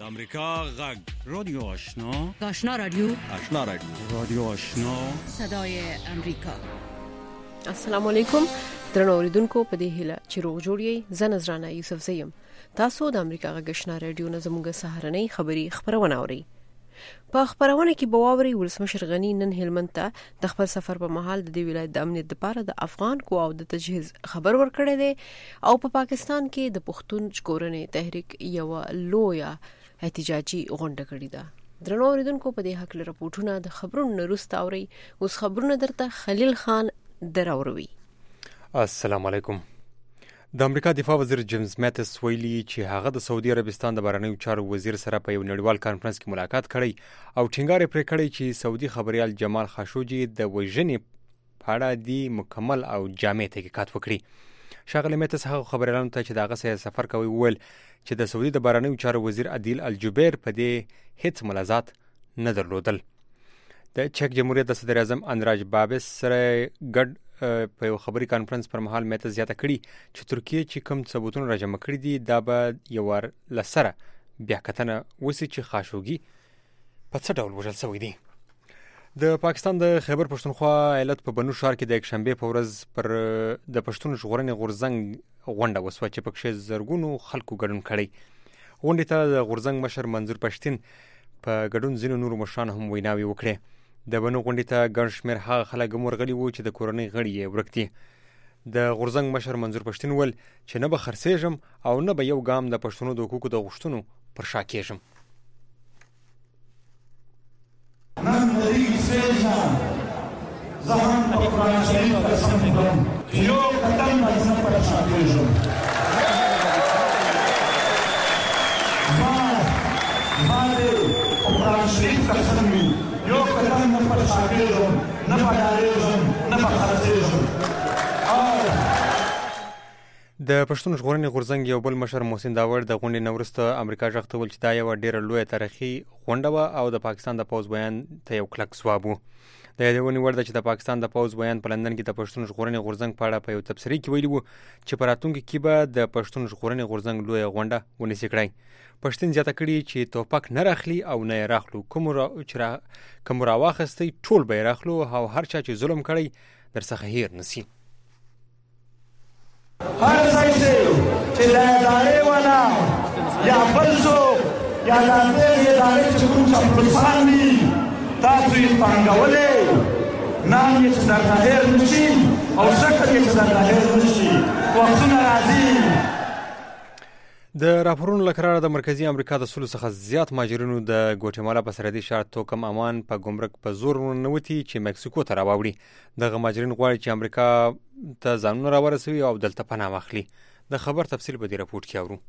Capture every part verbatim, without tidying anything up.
امریکا غږ رادیو آشنا آشنا رادیو آشنا رادیو رادیو آشنا صدای امریکا. السلام علیکم درنو اوریدونکو، په دې هیله چې روغ جوړ یې. زه نذرانه یوسف زیم. تاسو د امریکا غږ آشنا رادیو نه زموږ سهارنۍ خبری خبرونه اورئ. په خبرونه کې به واورئ ولسمشر غنی نن هلمند ته د خپل سفر په مهال د دې ولایت د امنیت لپاره د افغان قواو د تجهیز خبر ورکړی دی او په پا پاکستان کې د پښتون ژغورنې تحریک یو لویه احتجاجي غونډه کړې ده. درنو اوریدونکو، په دې حق له راپورټونه د خبرونو نه وروسته اورئ. اوس خبرونه درته خلیل خان دراوروي. السلام علیکم. د امریکا دفاع وزیر جیمز میتس ویلي چې هغه د سعودي عربستان د بهرنیو چارو وزیر سره په یو نړیوال کانفرنس کې ملاقات کړی او ټینګار پرې کړی چې سعودي خبريال جمال خاشوجي د وژنې په اړه دی مکمل او جامع تحقیقات وکړي. ښاغلی میتس هغه خبريالانو ته چې د هغه سره سفر کوي وویل چې د سعودي د بهرنیو چارو وزیر عادل الجبیر په دې هیڅ ملاحظات نه درلودل. د چک جمهوریت د صدر اعظم انراج بابس سره ګډ په یو خبري کانفرنس پر مهال میته زیاته کړي چې ترکیه چې کوم ثبوتونه راجمع کړي دي دا به یو ور لسره بیا کتنه وسی چې خاشوګي په څه ډول وژل شوی دی. د پاکستان د خیبر پښتونخوا ایالت په بنو شهر کې د یک شنبه په ورځ پر د پښتون ژغورنې غورځنګ غونډه وسوه چې پکې زرګونو خلکو ګډون کړي. غونډې ته د غورځنګ مشر منظور پښتين په ګډون ځینو نور مشران هم ویناوي وکړي. د بنو غونډې ته ګڼ شمېر هغه خلک هم ورغلي وو چې د کورنۍ غړي یې ورک دي. د غورځنګ مشر منظور پښتين وویل چې نه به خرڅېږم او نه به یو ګام د پښتنو د حقوقو د غوښتنو پر شا کېږم. نن دې سېژم زهم په قرآن شریف قسم خورم چې یو قدم نه پر شا کېږم. ما ما دې په قرآن شریف قسم یو قدم نه پر شا کېږم، نه به ډارېږم، نه به خرڅېږم. د پښتون ژغورنې غورځنګ یو بل مشر محسن داور د غونډې نه وروسته امریکا غږ ته وویل چې دا یوه ډېره لویه تاریخي غونډه وه او د پاکستان د پوځ بیان ته یو کلک ځواب و. د یادونې وړ ده چې د پاکستان د پوځ بیان په لندن کې د پښتون ژغورنې غورځنګ په اړه په یو تبصرې کې ویلي و چې په راتلونکي کې به د پښتون ژغورنې غورځنګ لویه غونډه ونیسي کړی. پښتون زیاته کړي چې توپک نه راخلي او نه یې راخلو، کوم را چې کوم راواخستی ټول به یې راخلو او هر چا چې ظلم کړی درڅخه هیر نسی. هر ځای چې د ادارې والا یا بل څوک یا د دې ادارې چې کوم چاپلوسان دي تاسو یې پانګولې نام یې چې درته هیر نشي او شکل یې چې درته هیر نشي. وختونه راځي. د راپورونو له قراره د مرکزي امریکا د سلو څخه زیات مهاجرینو د ګوټمالا په سرحدي ښار توکم امان په ګمرک په زور ورننوتي چې مکسیکو ته راوړي. دغه مهاجرین غواړي چې امریکا ته ځانونه راورسوي او دلته پناه واخلي. د خبر تفصیل په دې راپورټ کې اورو.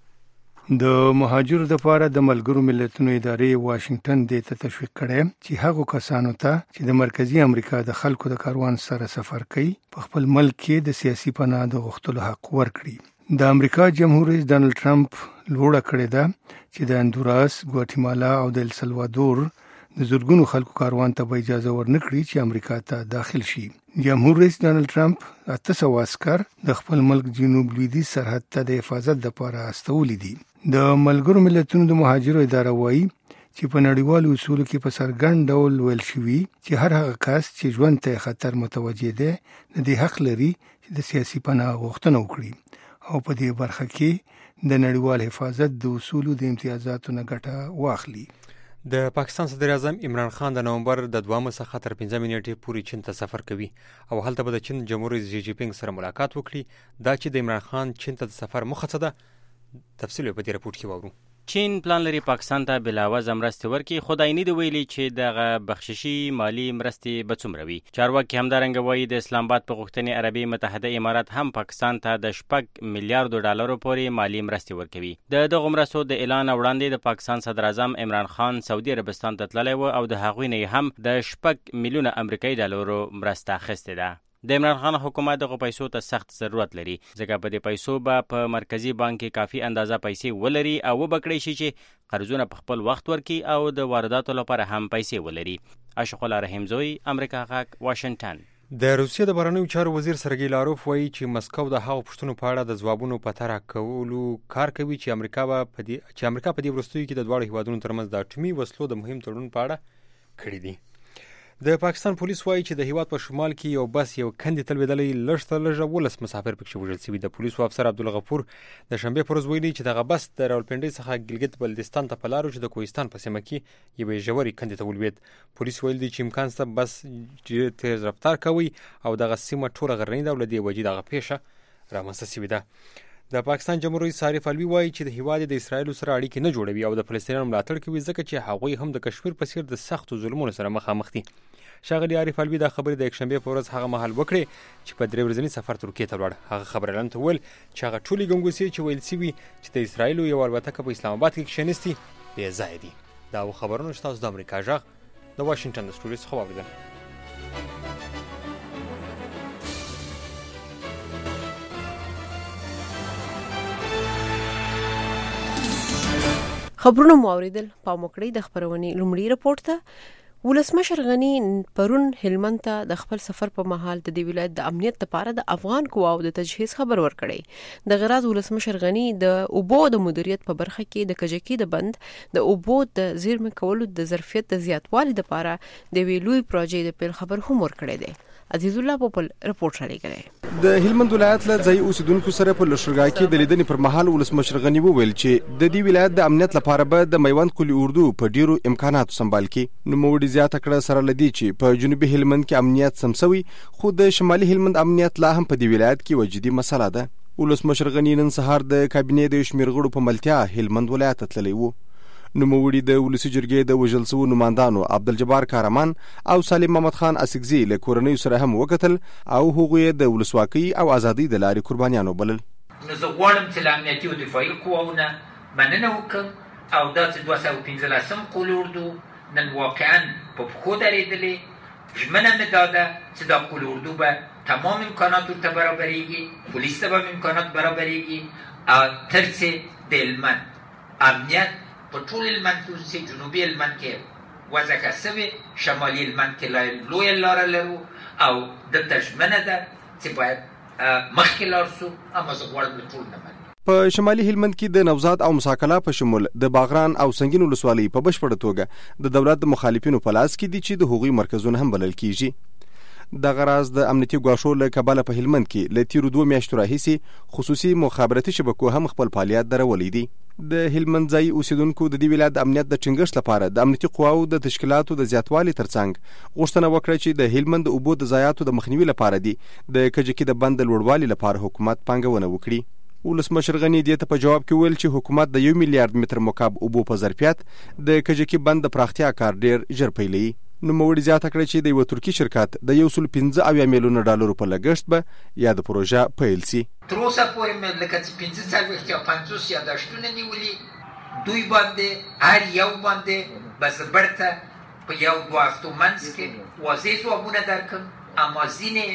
د مهاجرو لپاره د ملګرو ملتونو ادارې واشنگټن دې ته تشویق کړي چې هغو کسانو ته چې د مرکزي امریکا د خلکو د کاروان سره سفر کوي په خپل ملک کې د سیاسي پناه د غوښتلو حق ورکړي. د امریکا جمهور رئیس ډانلډ ټرمپ لوړه کړې ده چې د هندوراس، ګواتیمالا او د السلوادور د زرګونو خلکو کاروان ته به اجازه ورنکړي چې امریکا ته داخل شي. جمهور رئیس ډانلډ ټرمپ اته سوه عسکر د خپل ملک جنوب لویدیځ سرحد ته د حفاظت لپاره استولي دي. د ملګرو ملتونو د مهاجرو اداره وایي چې په نړیوالو اصولو کې په څرګند ډول ویل شوي چې هر هغه کس چې ژوند ته خطر متوجه دی د دې حق لري چې د سیاسي پناه غوښتنه وکړي او په دې برخه کې د نړیوال حفاظت د اصولو د امتیازاتو نه ګټه واخلي. د پاکستان صدر اعظم عمران خان د نومبر د دوامه څخه تر پنځه نیټې پورې چین ته سفر کوي او هلته به د چین جمهور رئیس جی جی پینګ سره ملاقات وکړي. دا چې د عمران خان چین ته د سفر موخه څه ده تفصیل په دې راپورټ کې واورو. چین پلان لري پاکستان ته بلاوزه مرستې ورکړي، خو دای نه دی ویلي چې دغه بخششي مالی مرستې به څومره وي. چارواکي همدارنګه وایي د اسلام آباد په غوښتنې عربي متحده امارات هم پاکستان ته د شپږ میلیارډو ډالرو پورې مالی مرستې ورکوي. د دغو مرستو د اعلان وړاندې د پاکستان صدر اعظم عمران خان سعودي عربستان ته تللی و او د هغوی نه هم د شپږ میلیونه امریکایي ډالرو مرسته اخیستې ده. د عمران خان حکومت دغه پیسو ته سخت ضرورت لري ځکه په دې پیسو به په مرکزی بانک کې کافي اندازه پیسې ولري او وبکړي شي چې قرضونه په خپل وخت ورکړي او د وارداتو لپاره هم پیسې ولري. اشرف الله رحیم زوی، امریکا غږ، واشنگټن. د روسیې د بهرنیو چارو وزیر سرګی لاروف وایي چې مسکو د هغو پوښتنو په اړه د ځوابونو په طرح کولو کار کوي چې امریکا په دې چې امریکا په دې وروستیو کې د دواړو هیوادونو ترمنځ د اټومي وسلو د مهم تړون په اړه کړی دی. د پاکستان پولیس وایي چې د هیواد په شمال کې یو بس یو کندې ته لوېدلی، لږ تر لږه ولس مسافر پکې وژل شوي. د پولیسو افسر عبدالغفور د شنبې په ورځ ویلي چې دغه بس د راولپنډۍ څخه ګلګت بلتستان ته په لار و چې د کوهستان په سیمه کې یوې ژورې کندې ته ولوېد. پولیس ویل دي چې امکان شته بس ډېر تیز رفتار کوي او دغه سیمه ټوله غرنۍ ده او له دې وجې دغه پیښه رامنځته شوې ده. د پاکستان جمهور رئیس عارف علوي وایي چې د هیواد د اسرایلو سره اړیکې نه جوړوي او د فلسطینیانو ملاتړ کوي ځکه چې هغوی هم د کشمیر په څیر د سختو ظلمونو سره مخامخ دي. ښاغلي عارف علوي دا خبرې د یکشنبې په ورځ هغه مهال وکړې چې په درې ورځني سفر ترکیې ته ولاړ. هغه خبریالانو ته وویل چې هغه ټولې ګنګوسې چې ویل شوي چې د اسرایلو یو الوتکه په اسلام آباد کې کښېنستې بې ځایه دي. دا و خبرونه چې تاسو د امریکا غږ د واشنګټن د سټوډیو څخه واورېدل. خبرونه مو اوریدل. پام وکړئ د خبرونې لومړی رپورټ ته. ولسمشر غنی پرون هلمند ته د خپل سفر په مهال د دې ولایت د امنیت لپاره د افغان قواو د تجهیز خبر ورکړی. د غراض ولسمشر غنی د اوبو د مدیریت په برخه کې د کجکی د بند د اوبو د زیرمه کولو د ظرفیت د زیاتوالي لپاره د ویلوی پروژې د پیل خبر هم ورکړی دی. عزیز الله پوپل رپورټ را لګړي. د هلمند ولایت له ځای اوسیدونکو سره په لښکرګاه کې د لیدنې پر مهال ولسمشر غنی وویل چې د دې ولایت د امنیت لپاره به د میوند کلی اردو په ډیرو امکاناتو سمبال کړي. نوموړي زیاته کړه سره لدی چې په جنوبي هلمند کې امنیت سمسوي خو د شمالي هلمند امنیت لا هم په دې ولایت کې وجدي مسله ده. ولسمشر غنی نن سهار د کابینې د شمیر غړو په ملتیا هلمند ولایت ته تللی و. نوموړي د ولسی جرګې د وژل شوو نمائندانو عبدالجبار کارمان او سالم محمد خان اسګزي له کورنۍ سره هم وکتل او هغوی د ولسواکۍ او ازادۍ د لارې قربانیانو بلل. نو زه غواړم چې له امنیتي او دفاعي قواونه مننه وکړم او دا چې دوه سوه پنځلسم قول اردو نن واقعا په پښو درېدلې. ژمنه مې داده چې دا قول اردو به تمام امکانات ورته برابرېږي، پولیس ته به امکانات برابرېږي او تر څې د هلمند امنیت په ټول هلمند کې اوسي، جنوبي هلمند کې وضع ښه سوې، شمالي هلمند کې لا لویه لاره لرو او دلته ژمنه ده چې باید مخکې لاړ شو. اما زه غواړم له ټول نه مننه. په شمالي هلمند کې د نوزاد او مساکلا په شمول د باغران او سنگین ولسوالۍ په بشپړه توګه د دولت د مخالفینو په لاس کې دي چې د هغوی مرکزونه هم بلل کیږي. د غراض د امنیتي ګواښو له کبله په هلمند کې له تیرو دوه میاشتو راهیسې خصوصي مخابراتي شبکو هم خپل فعالیت درولې دي. د هلمند ځای اوسیدونکو د دې ولایت د امنیت د ټینګښت لپاره د امنیتي قواو د تشکیلاتو د زیاتوالي ترڅنګ غوښتنه وکړه چې د هلمند د اوبو د ضایعاتو د مخنیوي لپاره دي د کجکي د بند د لوړوالي لپاره حکومت پانګونه وکړي. ولسمشر غنی دې ته په جواب کې ویل چې حکومت د یو میلیارډ متر مکعب اوبو په ظرفیت د کجکي بند د پراختیا کار ډیر ژر پیلوي. نوموړي زیاته کړه چې د یو ترکي شرکت د یو سل پنځه اویا میلیونه ډالرو په لګښت به یا د پروژه پیل سي. تر اوسه پورې مې لکه چې پنځه څلوېښت یا پنځوس یاداشتونه نیولي، دوی باندې هر یو باندې به زه بیرته په یو دوه هفتو منځ کې واضح ځوابونه درکړم. اما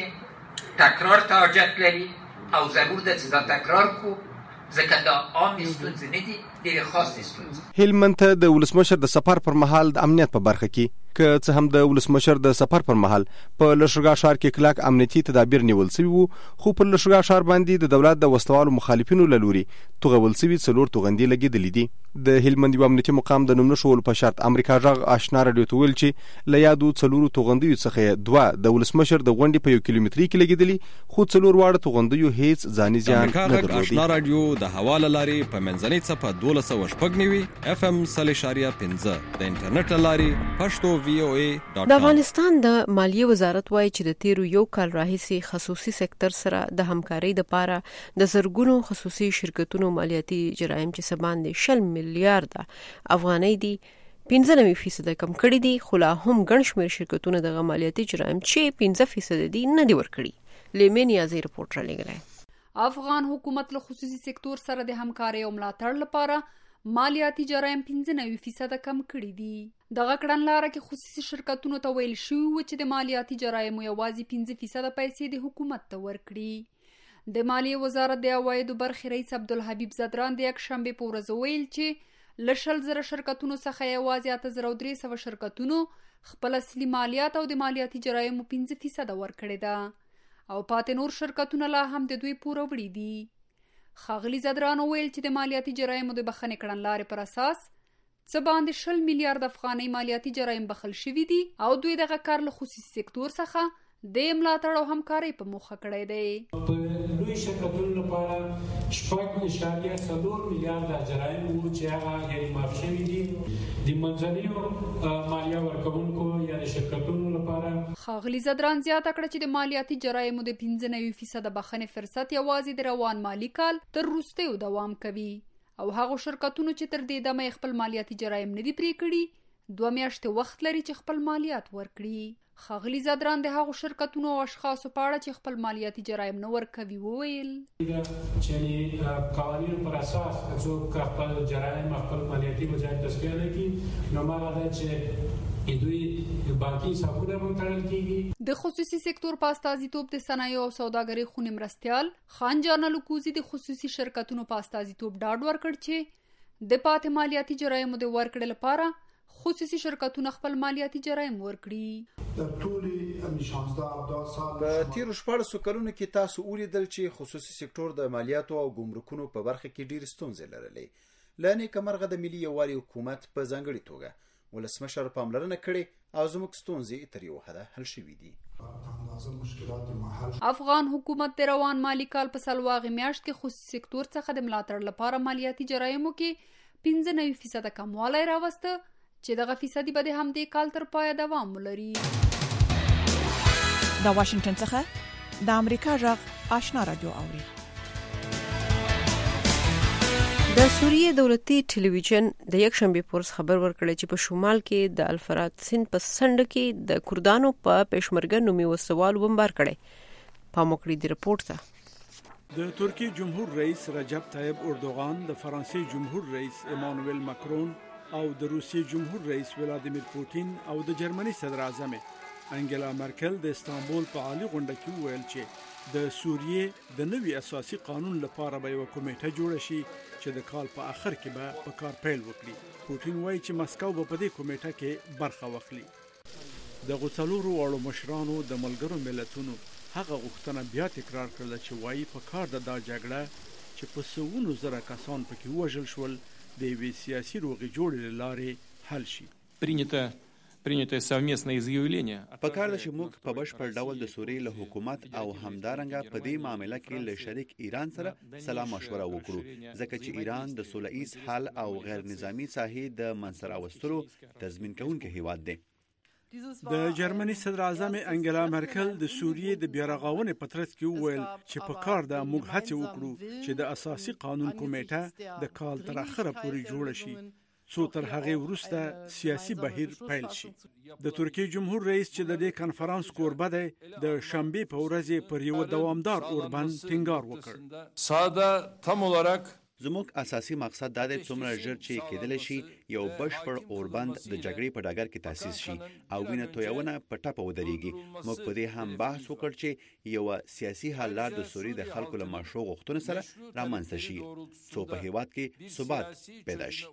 ځینې تکرار ته حاجت لري او ضرور ده چې دا تکرار کړو ځکه دا عامې ستونزې نه دي، ډېرې خاصې ستونزې. هلمند ته د ولسمشر د سفر پر مهال د امنیت په برخه کې که څه هم د ولسمشر د سفر پر مهال په لښکرګاه ښار کې کلک امنیتي تدابیر نیول شوي وو، خو پر لښکرګاه ښار باندې د دولت د وسلوالو مخالفینو له لوري توغول شوي څلور توغندي لګېدلې دي. د هلمند یو امنیتي مقام د نوم نه ښوولو په شرط امریکا غږ آشنا راډیو ته ویل چې له یادو څلورو توغندیو څخه دوه د ولسمشر د غونډې په یو کیلومتري کې لګېدلې، خو څلور واړه توغندیو هیڅ ځاني زیان نه درلودی. آشنا راډیو د هوا له لارې په منځنۍ څپه دولس سوه شپږ نوي اف ام سل اشاریه پنځه د انټرنیټ له لارې پښتو وی او ای د افغانستان د مالیې وزارت وایي چې د تیرو یو کال راهیسې خصوصي سکتور سره د همکارۍ لپاره د زرګونو خصوصي شرکتونو مالیاتي جرایم چې څه باندې شل میلیارډه افغانۍ دي پنځه نوي فیصده کم کړي دي، خو لا هم ګڼ شمېر شرکتونه دغه مالیاتي جرایم چې پنځه فیصده دي نه دي ورکړي. لیمې نیازي رپورټ را لېږلی. افغان حکومت له خصوصي سکتور سره د همکارۍ او ملاتړ لپاره مالیاتي جرایم پنځه نوي فیصده کم کړي دي. دغه کړنلاره کې خصوصي شرکتونو ته ویل شوي و چې د مالیاتي جرایمو یوازې پنځه فیصده پیسې د حکومت ته ورکړي. د مالیې وزارت د عوایدو برخې رئیس عبدالحبیب زدران د یکشنبې په ورځ ویل چې له شل زره شرکتونو څخه یوازې اته زره درې سوه شرکتونو خپل اصلي مالیات او د مالیاتي جرایمو پنځه فیصده ورکړې ده او پاتې نور شرکتونه لا هم د دوی پوره وړي دي. ښاغلي زدران وویل چې د مالیاتي جرایمو د بخښنې کړنلارې پر اساس څه باندې شل میلیارډ افغانۍ مالیاتي جرایم بخښل شوي دي او دوی دغه کار له خصوصي سکتور څخه د ملاتړ او همکارۍ په موخه کړی دی. په لوی شرکتونو لپاره شپږ اعشاریه څلور میلیارډه جرایم وو چې هغه غیر معاف شوي دي. د منځنیو مالیه ورکوونکو یا د شرکتونو لپاره ښاغلي زدران زیاته کړه چې د مالیاتي جرایمو د پنځه نوي فیصده بخښنې فرصت یوازې د روان مالي کال تر وروستیو دوام کوي او هغو شرکتونو چې تر دې دمه خپل مالیاتي جرایم نه دي پرې کړي دوه میاشتې وخت لري چې خپل مالیات ورکړي. ښاغلي زدران د هغو شرکتونو او اشخاصو په اړه چې خپل مالیاتي جرایم نه ورکوي وویل چې قوانینو پر اساس څوک خپل جرایم خپل مالیاتي بجای تصفیه نه کړي نو مانا ده چې دوی باقي حسابونه هم تړل کیږي. د خصوصي سکتور په استازیتوب د صنایعو او سوداګرۍ خونې مرستیال خان جان الکوزي د خصوصي شرکتونو په استازیتوب ډاډ ورکړ چې د پاتې مالیاتي جرایمو د ورکړې لپاره خصوصي شرکتونه خپل مالیاتي جرایم ورکړي. په تیرو شپاړسو کلونو کې تاسو ولیدل چې خصوصي سکتور د مالیاتو او ګمرکونو په برخه کې ډېرې ستونزې لرلې. له نیکه مرغه د ملي یووالي حکومت په ځانګړې توګه ولسمشر پاملرنه کړې او زموږ ستونزې تر یو حده حل شوي دي. افغان حکومت د روان مالی کال په سلواغې میاشت کې خصوصي سکتور څخه د ملاتړ لپاره مالیاتي جرایمو کې پنځه نوي فیصده کموالی راوسته چې دغه فیصدي به د همدې کال تر پایه دوام ولري. د واشنگټن څخه د امریکا غږ آشنا رادیو اوري. د سوریې دولتي ټلویزیون د یک شنبه پورس خبر ورکړی چې په شمال کې د الفرات سیند په سند کې د کردانو په پېشمرګه نومي وسوال بمبار کړي. پاموکړي د رپورت ته د ترکی جمهور رئیس رجب طیب اردوغان، د فرانسې جمهور رئیس ایمانوئل ماکرون او د روسیې جمهور رئیس ولادیمیر پوتین او د جرمني صدر اعظم انګلا مرکل د استانبول په عالی غونډه کې وویل چې د سوریې د نوي اساسي قانون لپاره به یو کمیټه جوړه شي چې د کال په اخر کې به په کار پیل وکړي. پوتین وایي چې مسکو به په دې کمیټه کې برخه واخلي. د غوڅلورو واړو مشرانو د ملګرو ملتونو هغه غوښتنه بیا تکرار کړله چې وایي په کار د دا جګړه چې په سوونو زره کسان پکې ووژل شول د یوې سیاسي روغې جوړې له لارې حل شي. په کار ده چې موږ په بشپړ ډول د سوریې له حکومت او همدارنګه په دې معامله کې له شریک ایران سره سلا مشوره وکړو ځکه چې ایران د سوله ایز حل او غیر نظامی ساحې د منځته راوستلو تضمین کوونکی هیواد دی. د جرمني صدر اعظم انګلا مرکل د سوریې د بیارغاونې په ترڅ کې وویل چې په کار ده موږ هڅه وکړو چې د اساسي قانون کمیټه د کال تر اخره پورې جوړه شي څو تر هغې وروسته سیاسي بهیر پیل شي. د ترکیې جمهور رئیس چې د دې کنفرانس کوربه دی د شنبې په ورځ پر یو دوامدار اوربند ټینګار وکړ. ساده تم olarak زموږ اساسي مقصد دا دی څومره ژر چې کېدلی شي یو بشپړ اوربند د جګړې په ډګر کې تاسیس شي او وینه تویونه په ټپه ودرېږي. موږ په دې هم بحث وکړ چې یو سیاسي حل لار د سوریې د خلکو له مشروع غوښتنو سره رامنځته شي څو په هیواد کې ثبات پیدا شي.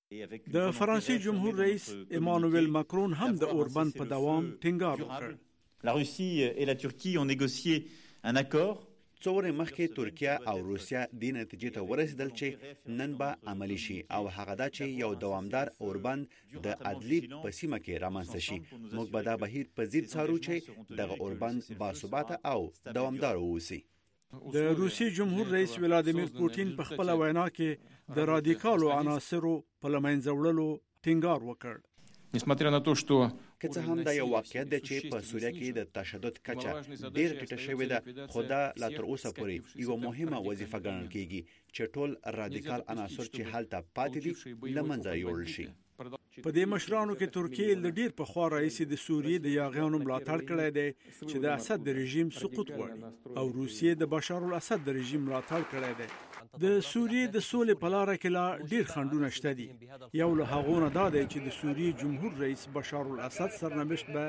د فرانسې جمهور رئیس ایمانوئل ماکرون هم د اوربند په دوام ټینګار وکړ. La Russie et la Turquie ont négocié un accord. څو ورځې مخکې ترکیه او روسیا دې نتیجې ته ورسېدل چې نن به عملي شي او هغه دا چې یو دوامدار اوربند د ادلیب په سیمه کې رامنځته شي. موږ به دا بهیر په ځیر څارو چې دغه اوربند باثباته او دوامدار واوسي. د روسیې جمهور رئیس ولادیمیر پوتین په خپله وینا کې د رادیکالو عناصرو په له منځه وړلو ټینګار وکړ. نسبتاً na to što که څه هم دا یو واقعیت دی چې په سوریه کې د تشدد کچه ډېر ټیټه شوې ده خو دا لا تر اوسه پورې یوه مهمه وظیفه ګڼل کېږي چې ټول رادیکال عناصر چې هلته پاتې دي له منځه یوړل شي. په دې مشرانو کې ترکیې له ډېر پخوا راهیسې د سوریې د یاغیانو ملاتړ کړی دی چې د اسد د رژیم سقوط غواړي او روسیې د بشار الاسد د رژیم ملاتړ کړی دی. د سوریې د سولې په لاره کې لا ډېر خنډونه شته دي. یو له هغو نه دا دی چې د سوریې جمهور رئیس بشار الاسد سرنوشت به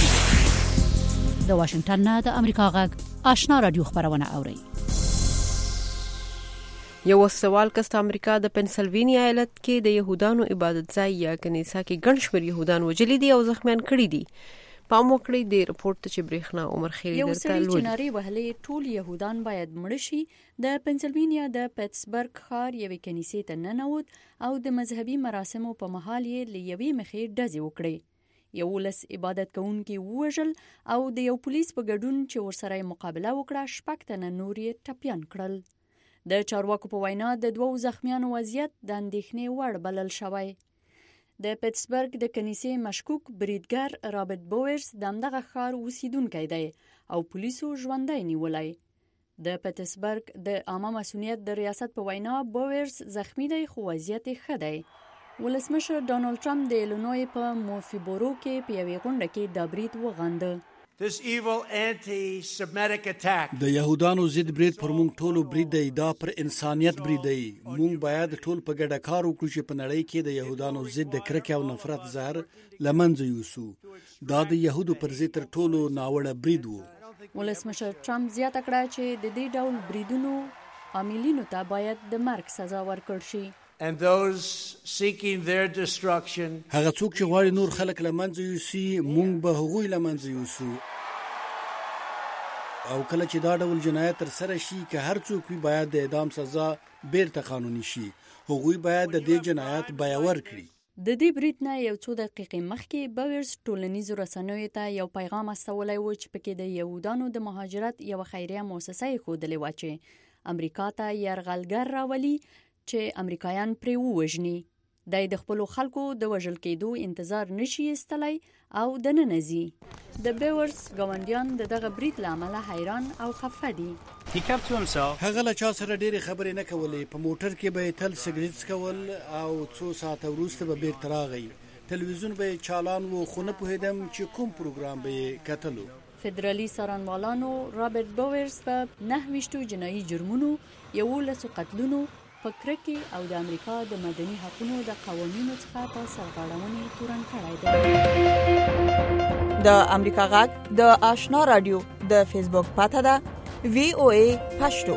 د واشنگټن نه د امریکا غږ آشنا رادیو خبرونه اوري. یو سوال کست امریکا د پنسلوینیا ایالت کې د يهودانو عبادت ځای یا کنیسه کې ګڼ شمېر يهودان وژلي دي او زخمیان کړي دي. پام وکړئ د رپورت ته چې برېښنا عمر خیری یو درته سړي لولي. چې نارې وهلې ټول يهودان باید مړه شي د پنسلوینیا د پیټسبرګ ښار یوې کنیسې ته ننوت او د مذهبي مراسمو په مهال یې له یوې مخې ډزې وکړې. یولس عبادت کوونکي ووژل او د یو پولیس په ګډون چې ورسره یې مقابله وکړه شپږ تنه نور یې ټپیان کړل. د چارواکو په وینا د دوو زخمیانو وضعیت د اندېښنې وړ بلل شوی. د پیټسبرګ د کنیسې مشکوک بریدګر رابرټ بوورز د همدغه ښار اوسیدونکی دی او پولیسو ژوندی نیولی. د پیټسبرګ د عامه مسؤلیت د ریاست په وینا بوورز زخمی دی خو وضعیت یې ښه دی. ولسمشر ډانلډ ټرمپ د ایلینوی په موفیبورو کې په یوې غونډه کې دا برید وغانده. This evil anti-Semitic attack. د يهودانو ضد برید پر موږ ټولو برید دی، دا پر انسانیت برید دی. موږ باید ټول په ګډه کار وکړو چې په نړۍ کې د يهودانو ضد د کرکې او نفرت زهر له منځه یوسو. دا د يهودو پر ضد تر ټولو ناوړه برید و. ولسمشر ټرمپ زیاته کړه چې د دې ډول بریدونو عاملینو ته باید د مرګ سزا ورکړل شي. And those seeking their destruction. هغه څوک چې غواړي نور خلک له منځه یوسي موږ به هغوی له منځه یوسو. او کله چې دا ډول جنایت تر سره شي که هر څوک وي باید د اعدام سزا بیرته قانوني شي. هغوی باید د دې جنایت بیه ورکړي. د دې برید نه یو څو دقیقې مخکې بوورز ټولنیزو رسنیو ته یو پیغام استولی و چې پکې د یهودانو د مهاجرت یوه خیریه مؤسسه یې ښودلې وه چې امریکا ته یرغلګر راولي چې امریکایان پرې ووژني. دی د خپلو خلکو د وژل کېدو انتظار نشي ایستلی او دننه ځي. د بوورز ګاونډیان د دغه برید له امله حیران او خفه دي. هغه له چا سره ډېرې خبرې نه کولې. په موټر کې به یې تل سګرټ څکول او څو ساعته وروسته به بیرته راغی. تلویزیون به یې چالان و خو نه پوهېدم چې کوم پروګرام به یې کتلو. فدرالي څارنوالانو رابرټ بوورز په نهه ویشتو جنایي جرمونو، یولسو قتلونو، په کرکې او د امریکا د مدني حقونو د قوانینو څخه په سرغړونې تورن کړی دی. د امریکا غږ د آشنا رادیو د فیسبوک پاته ده وی او ای پښتو.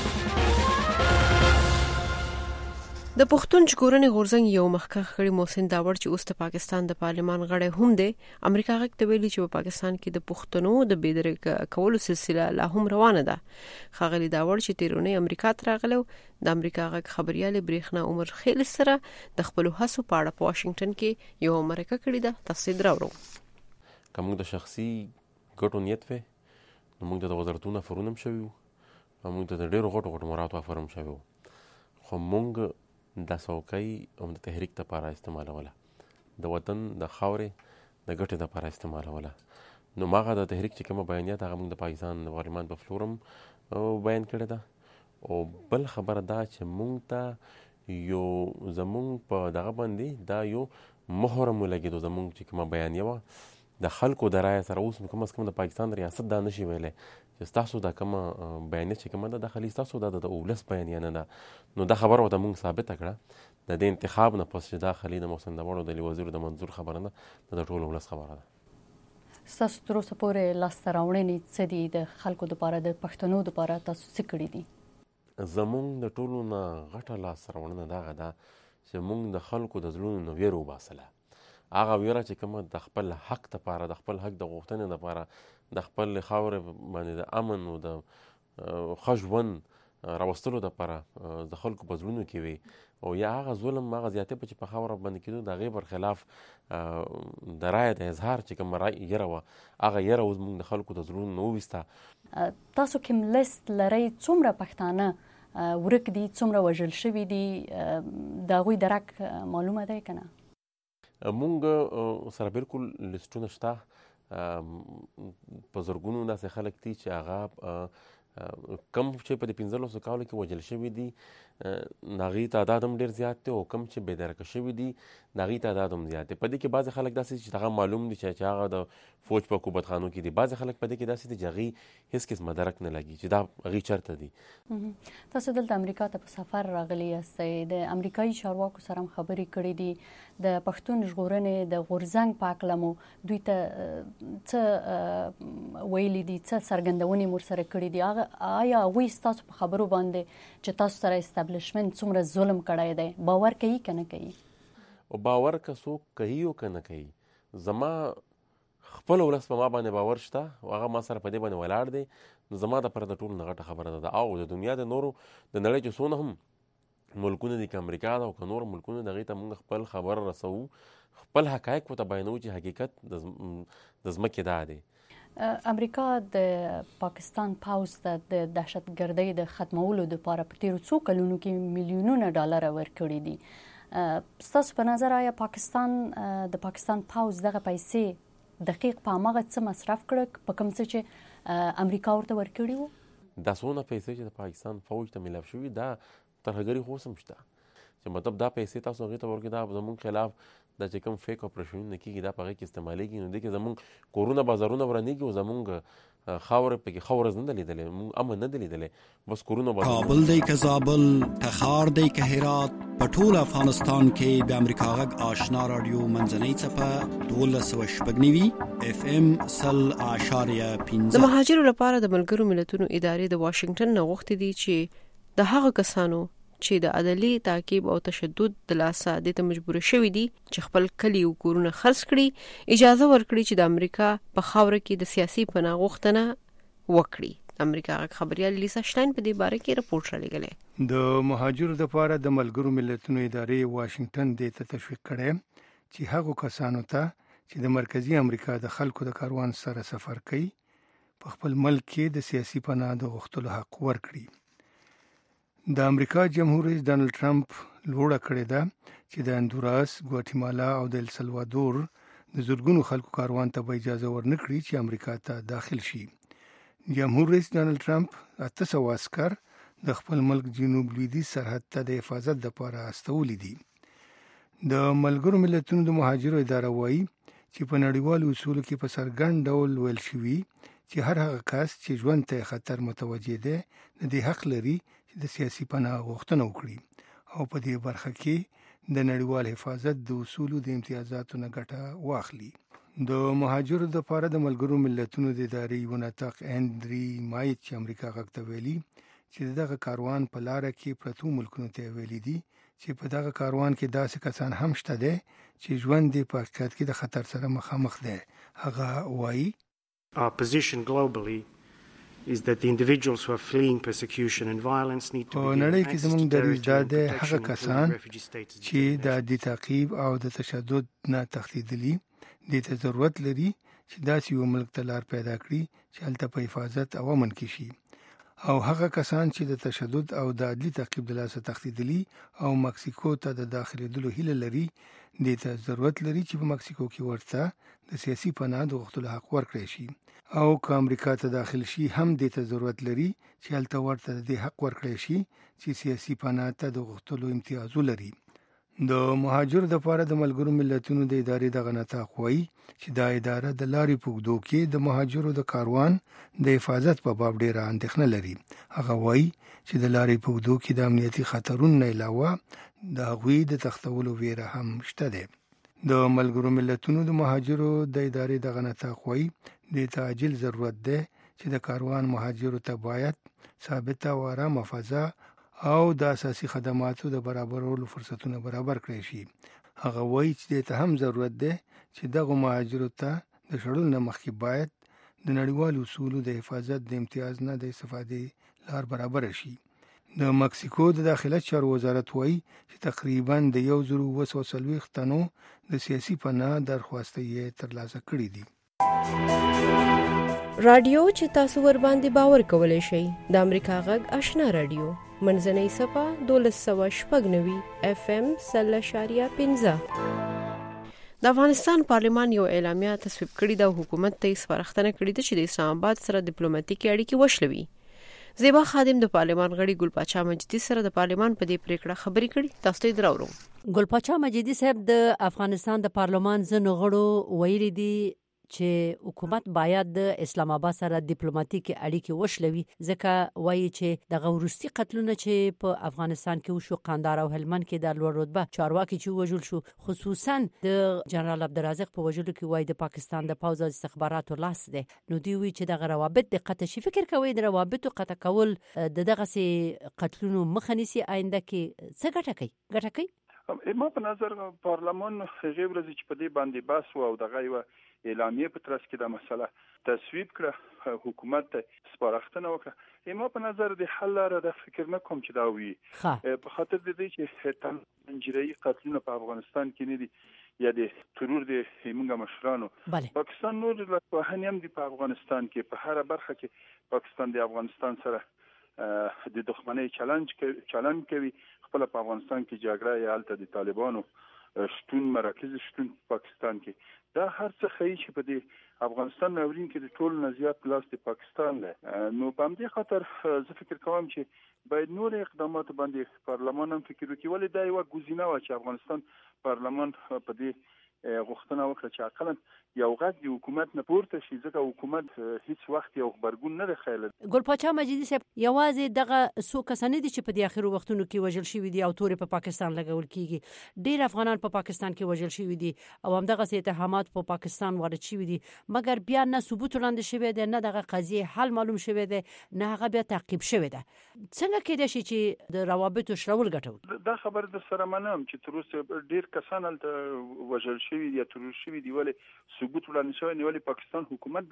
د پښتون ژغورنې غورځنګ یو مخکښ غړي محسن داوړ چې اوس د پاکستان د پارلمان غړی هم دی امریکا غږ ته ویلي چې په پاکستان کې د پښتنو د بېدرګ کولو سلسله لا هم روانه ده. ښاغلي داوړ چې تیرونی امریکا ته راغلی د امریکا غږ خبريال برېښنا عمر خیل سره د خپل هڅو په اړه په واشنگټن کې یو مرکه کړې ده. تاسو درو کوم د شخصي ګټو نیت و نو موږ د وزارتونو فرونم شوو او موږ د ډېرو غټو غټو مراتو فرم شوو خو موږ د څوکۍ او د تحریک لپاره استعمالوله، د وطن د خاورې د ګټې لپاره استعمالوله. نو ماغه د تحریک چې کومه بیانیه هغه موږ د پاکستان د پارلمان په فلورم بیان کړی ده. او بل خبره دا چې موږ ته یو زمونږ په دغه باندې دا یو مهر مو لګېدو زمونږ چې کومه بیانیه وه د خلکو د رایې سره اوس کم از کم د پاکستان ریاست دا نشي ویلی چې ستاسو دا کومه بیانیه چې کومه ده داخلي ستاسو دا د اولس بیانیه نه ده. نو دا خبره ورته موږ ثابته کړه د دې انتخاب نه پس چې داخلي د محسن داوړ او د وزیر د منظور خبره نه د ټول اولس خبره ده. ستاسو تر اوسه پورې لاسته راوړنې څه دي د خلکو دپاره د پښتنو دپاره تاسو څه کړي دي؟ زمونږ د ټولو نه غټه لاسته راوړنه دغه ده چې موږ د خلکو د زړونو نه ویره وباسله. هغه ویره چې کومه د خپل حق لپاره د خپل حق د غوښتنې لپاره د خپل خاورې باندې د امن او د ښه ژوند راوستلو لپاره د خلکو په زړونو کې وي او یا هغه ظلم هغه زیاتې چې په خاوره باندې کېدو د هغې برخلاف د رایې د اظهار چې کومه یره وه هغه یره اوس موږ د خلکو د زړونو نه وویسته. تاسو کوم لیست لرئ څومره پښتانه ورک دي څومره وژل شوي دي د هغوی درک معلومه دی که نه؟ مونږ سره بالکل لیسټونه شته په زرګونو داسې خلک دي چې هغه کم چې په دې پنځلسو کالو کې وژل شوي دي د هغوی تعداد هم ډېر زیات دی او کم چې بېدرکه شوي دي د هغوی تعداد هم زیات دی. په دې کې بعضې خلک داسې چې هغه معلوم دي چې هغه د فوج په حکومتخانو کې دي. بعضې خلک په دې کې داسې دي چې هغوی هېڅ قسمه درک نه لګي چې دا هغوی چېرته دي. تاسو دلته امریکا ته په سفر راغلي یاستئ، د امریکایي چارواکو سره هم خبرې کړې دي، د پښتون ژغورنې د غورځنګ په هکله مو دوی ته څه ویلي دي، څه څرګندونې مو ورسره کړي دي؟ آیا هغوی ستاسو په خبرو باندې چې تاسو سره اسټابلیشمنت څومره ظلم کړی دی، باور کوي که نه کوي؟ او باور که څوک کوي او که نه کوي، زما خپل ولس په ما باندې باور شته او هغه ما سره په دې باندې ولاړ دی، نو زما دپاره د ټولو نه غټه خبره ده. او د دنیا د نورو د نړۍ چې څونه هم ملکونه دي، که امریکا ده او که نور ملکونه د هغې ته موږ خپل خبر رسوو، خپل حقایق ورته بیانوو چې حقیقت د ځمکې دا دی. امریکا د پاکستان پوځ ته د دهشتګردۍ د ختمولو دپاره په تېرو څو کلونو کې میلیونونه ډالره ورکړي دي. ستاسو په نظر آیا پاکستان د پاکستان پوځ دغه پیسې دقیق په هماغه څه مصرف کړه په کوم څه چې امریکا ورته ورکړي وو؟ دا څونه پیسې چې د پاکستان فوج ته میلاو شوي، دا ترهګري خو اوس هم شته، چې مطلب دا پیسې تاسو هغې ته ورکړي، دا زموږ خلاف دا چې کوم فیک اپریشنونه کېږي دا په هغې کې استعمالېږي، نو دې کې زموږ کورونه بازارونه ورانېږي او زموږ خاوره پکې ښه ورځ نه ده لیدلې، موږ امن نه ده لیدلی، بس کورونه کابل دی که زابل، تخار دی که هرات، په ټول افغانستان کې د امریکا غږ آشنا راډیو منځنۍ څپه دولس سوه شپږ نوي اف ام سل اعشاریه پنځه. د مهاجرو لپاره د ملګرو ملتونو ادارې د واشنګټن نه غوښتي دي چې د هغه کسانو چې د عدالي تعقیب او تشدد د لاسه دې ته مجبور شوي دي چې خپل کلي او کورونه خرڅ کړي، اجازه ورکړي چې د امریکا په خاوره کې د سیاسي پناه غوښتنه وکړي. امریکا خبريال لیسا شلاین په دې باره کې راپورټ رالیږلی. د مهاجرو لپاره د ملګرو ملتونو ادارې واشنګټن دې ته تشویق کړی چې هغو کسانو ته چې د مرکزی امریکا د خلکو د کاروان سره سفر کوي په خپل ملک کې د سیاسي پناه د غوښتلو حق ورکړي. د امریکا جمهور رئیس ډانلډ ټرمپ لوړه کړې ده چې د هندوراس، ګواتیمالا او د السلوادور د زرګونو خلکو کاروان ته به اجازه ورنکړي چې امریکا ته داخل شي. جمهور رئیس ډانلډ ټرمپ اته سوه عسکر د خپل ملک جنوب لویدیځ سرحد ته د حفاظت لپاره استولي دي. د ملګرو ملتونو د مهاجرو اداره وایي چې په نړیوالو اصولو کې په څرګند ډول ویل شوي چې هر هغه کس چې ژوند ته خطر متوجه دی د دې حق لري چې د سیاسي پناه غوښتنه وکړي او په دې برخه کې د نړیوال حفاظت د اصولو د امتیازاتو نه ګټه واخلي. د مهاجرو لپاره د ملګرو ملتونو د ادارې یو ناطق هنري مایت چې امریکا غږ ته ویلي چې دغه کاروان په لاره کې پرتو ملکونو ته ویلي دي چې په دغه کاروان کې داسې کسان هم شته دي چې ژوند یې په حقیقت کې د خطر سره مخامخ دی. هغه وایي Our position globally is that the individuals who are fleeing persecution and violence need to be given access to territory and هغه کسان چې د عادي تعقیب او د تشدد نه تښتېدلي دې ته ضرورت لري چې داسې یو ملک ته لار پیدا کړي چې هلته په حفاظت او امن کې شي، او هغه کسان چې د تشدد او د عادي تعقیب د لاسه تښتېدلي او مکسیکو ته د داخلېدلو هیله لري دې ته ضرورت لري چې په مکسیکو کې ورته د سیاسي پناه د غوښتلو حق ورکړی شي، او که امریکا ته داخل شي هم دې ته ضرورت لري چې هلته ورته د حق ورکړی شي چې سیاسي پناه ته د غوښتلو امتیاز ولري. د مهاجرو لپاره د ملګرو ملتونو د ادارې دغه نطاق وایي چې دا اداره د لارې په اوږدو کې د مهاجرو د کاروان د حفاظت په باب ډېره اندېښنه لري. هغه وایي چې د لارې په اوږدو کې د امنیتي خطرونو نه علاوه د هغوی د تښتولو ویره هم شته دی. د ملګرو ملتونو د مهاجرو د ادارې دغه نطاق وایي د تعجیل ضرورت دی چې د کاروان مهاجرو ته باید ثابته او آرامه فضا او د اساسي خدماتو د برابرولو فرصتونه برابر کړی شي. هغه وایي چې دې ته هم ضرورت دی چې دغه مهاجرو ته د شړلو نه مخکې باید د نړیوالو اصولو د حفاظت د امتیاز نه د استفادې لار برابر شي. د مکسیکو د داخله چارو وزارت وایي چې تقریبا د یو زرو اوه سوه څلوېښت تنو د سیاسي پناه درخواستې یې ترلاسه کړي دي. رادیو چې تاسو ور باندې باور کولای شئ د امریکا غږ آشنا رادیو منځنۍ صفه دولس سوه شپږ نوي اف ام سل اشاریه پنځه. د افغانستان پارلمان یو اعلامیه تصویب کړې ده او حکومت ته یې سپارښتنه کړې ده چې د اسلام آباد سره ډیپلوماټیکي اړیکې وشلوي. زیبا خادم د پارلمان غړي ګل پاچا مجدي سره د پارلمان په دې پریکړه خبرې کړي. تاسو ته دراوړو. ګل پاچا مجدي صاحب د افغانستان د پارلمان ځنو غړو ویلي دي چې حکومت باید د اسلام آباد سره ډیپلوماټیک اړیکې وشلوي، ځکه وایي چې د غورستي قتلونه چې په افغانستان کې وشو، قندهار او هلمند کې د لوړ رتبه چارواکي چې وژل شو، خصوصا د جنرال عبدالرازق په وژلو کې وایي د پاکستان د پوځ او استخباراتو لاس دی. نو دوی وایي چې دغه روابط د قطع شي. فکر کوي د روابطو قطع کول د دغه سي قتلونو مخه نیسي؟ آینده کې څه ګټه کوي؟ ګټه کوي؟ ما په نظر پارلمان هغه ورځ چې په دې باندې بحث او دغه یو اعلامیه په ترڅ کې د مسله تصویب کړه، حکومت ته سپارښتنه وکړه. ما په نظر د حل لاره د فکر نه کوم چې دا وي، په خاطر د دې چې تنجیري قتلونه په افغانستان کې نه دي یا د ترور د موږ مشرانو. پاکستان نور له هم دي په افغانستان کې په هر برخه کې پاکستان د افغانستان سره د دښمنۍ چالش چالش کوي. خپل په افغانستان کې جګړه یا الته د طالبانو شتون مراکز شتون پاکستان کې، دا هر څه خی چې په دې افغانستان ناورین کې د ټول نزيات لاس د پاکستان دی. نو په همدې خاطر زه فکر کوم چې باید نور اقدامات باندې پارلمان هم فکر وکړي. ولې دا یو ګزینه و چې افغانستان پارلمان په دې غوښتنه وکړه چې عقلاً یو غږ د حکومت نه پورته شي، ځکه حکومت هیڅ وخت یو خبرګون نه ښیل. ګل پاچا مجیدي صاحب، یوازې دغه څو کسان دي چې په دې اخرو وختونو کې وژل شوي دي او تورې په پاکستان لګول کیږي. ډېر افغانان په پاکستان کې وژل شوي دي او همدغه اتهامات په پاکستان وارد شوي دي، مګر بیا نه ثبوت وړاندې شوی دی، نه دغه قضیه حل معلوم شوی دی، نه هغه بیا تعقیب شوی دی. څنګه کېدای شي چې د روابطو شړول ګټور؟ دا خبر د سره منم چې تر اوسه ډېر کسان هلته وژل شوي دي یا ترور شوي دي، ولې ثبوت وړاندې شوی نه، ولې پاکستان حکومت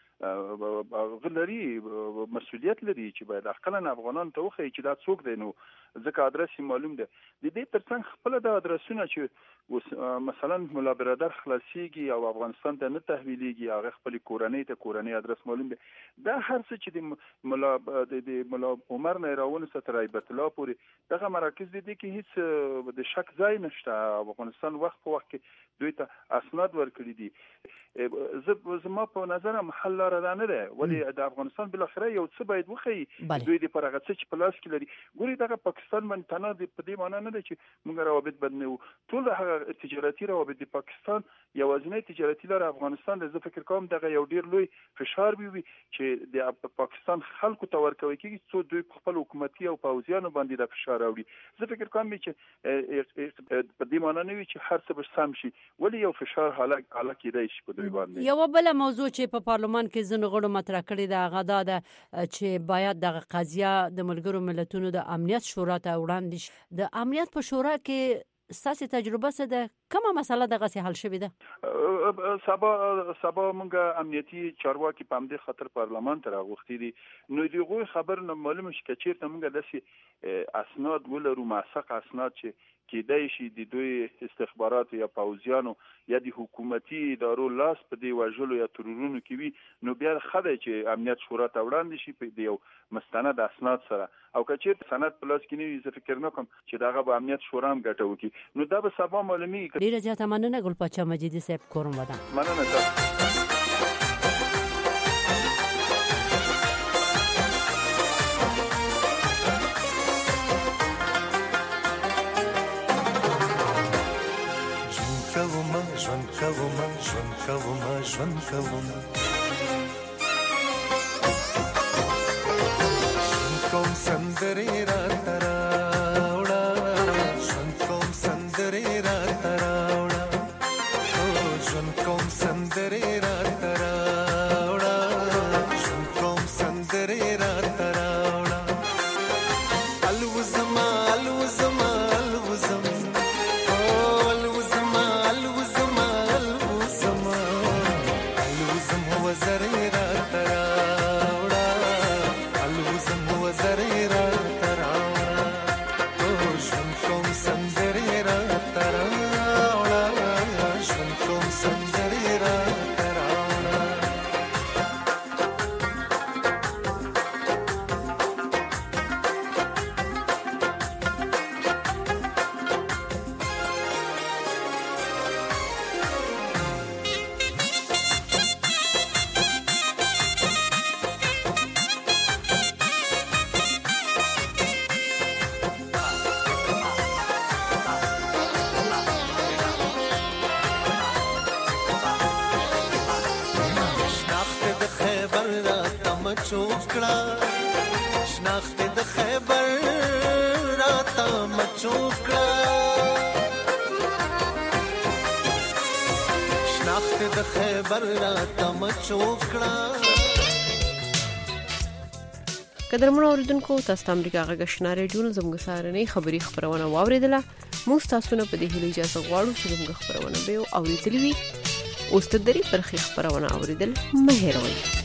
دغه غلري مسؤلیت لري چې باید عقلاً افغانان ته وښیي چې دا څوک دی. نو ځکه ادرس معلوم دی. د دې ترڅنګ خپل د ادرسونه چې مثلا مولا برادر خلاصيږي او افغانستان ته نه تحویلېږي، هغه خپل کورنۍ ته کورنۍ ادرس معلوم دی. دا هر څه چې د مولا د مولا عمر نه راونه ستر ایبت الله پورې دغه مراکز دي کې هیڅ د شک ځای نشته. افغانستان وخت په وخت کې دوی ته اسناد ورکړي دي. زما په نظر محل لاره ده نه ده، ولې د افغانستان بل اخره یو څه باید وخی دوی د پرغه څه چې په لاس کې لري. ګوري دغه پاکستان باندې تنه د په دې معنی نه ده چې موږ روابط بدنو، ټول هغه تجارتي روابط د پاکستان یوازینی تجارتي لار افغانستان د زه فکر کوم دغه یو ډیر لوی فشار وي چې د پاکستان خلکو ته ورکوي کېږي څو دوی خپل حکومتي او پوځیانو باندې د فشار راوړي. زه فکر کوم چې په دې معنی نه وي چې هر څه به سم شي، ولې یو فشار حالت حالت کېدای شي په دوی باندې. یو بل موضوع چې په پارلمان کې ځنو غړو مطرح کړی دا غدا ده چې باید دغه قضیه د ملګرو ملتونو د امنیت شورا ته وړاندې شي. د امنیت په شورا کې ستاسو تجربه څه ده؟ کومه مسله دغه سي حل شوې ده؟ سبا سبا موږ امنیتي چارواکي په همدې خاطر پارلمان ته راغوښتي دي. نو دغه خبر نه معلومه شي چې چیرته موږ داسې اسناد ولرو، موثق اسناد چې کېدای شي د دوی استخباراتو یا پوځیانو یا د حکومتي ادارو لاس په دې وژلو یا ترورونو کې وي، نو بیا خدای چې امنیت شورا ته وړاندې شي په یو مستند اسناد سره. او که چیرته سند په لاس کې نه وي، زه فکر نه کوم چې دغه به امنیت شورا هم ګټه وکړي. نو دا به سبا معلومیږي. ډیره زیاته مننه ګل پاچا مجیدي صاحب، کورم ودان. مننه تاسو. ژوند کوم ژوند کوم ژوند کوم ژوند کوم سندرې را تراوړه ژوند کوم سندرې را تراوړه ژوند کوم سندرې را تراوړه ژوند کوم سندرې را تراوړه الوزما الوزما الوزما وزرې را تراوړه الوزم وزرې را تراوړه مچوکړه شناخت د خیبر راته مچوکړه شناخت د خیبر راته مچوکړه. قدرمنو اوریدونکو تاسو ته امریکا غږ آشنا ریډیو زموږ سهارنۍ خبری خبرونه واوریدله. موږ تاسو نه په دې هیله اجازه غواړو چې زموږ خبرونه به اوریدلې وي. اوس ته درې برخې خبرونه اوریدل مه هېروئ.